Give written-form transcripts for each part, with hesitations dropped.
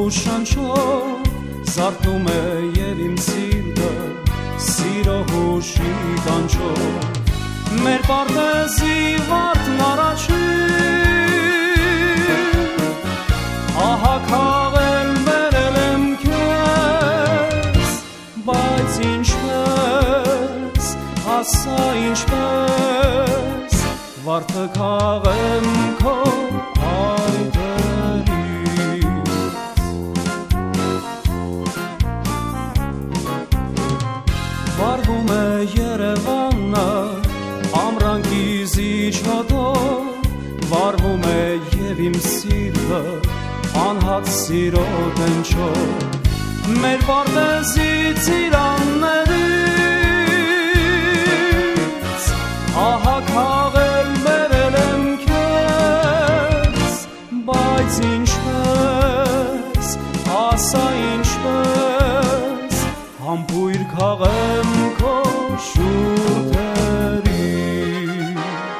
շանչով զարթնում է և իմ սիրտը սիրո հուշի կանչով մեր պարտեզի վարդն առաջին ահա քաղել բերել եմ քեզ բայց ինչպես ասա ինչպես վարդը քաղեմ քո Վարվում է Երևանը ամրանքի զիջհոտով վարվում է և իմ սիրտը անհատ սիրո դենչով մեր պարտեզի ծիրաններից ահա քաղել բերել եմ քեզ բայց ինչպես ասա ինչպես համբույր քաղեմ քո շուրթերին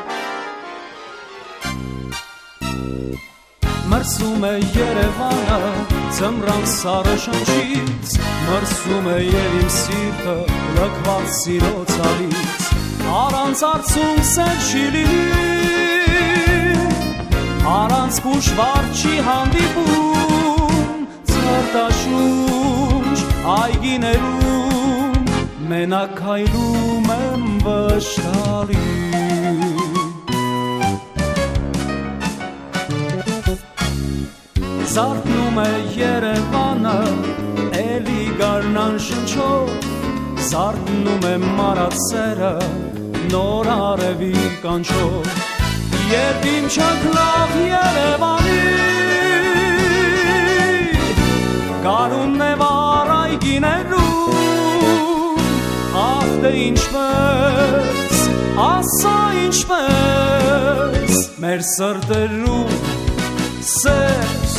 մրսում է Երևանը ձմռան սառը շնչից մրսում է և իմ սիրտը լքված սիրո ցավից առանց արցունք սեր չի լինի առանց փուշվար չի հանդիպում ցրտաշունչ այգիներում մենակ քայլում եմ վշտալի Զարթնում է Երևանը էլի գարնան շնչով Զարթնում է մարածերը նոր արևի կանչով Երբ իմ չակնավ Երևանի Գարունն է վար այգիներում Ախ դե ինչպես, ասա ինչպես Մեր սրտերում սեր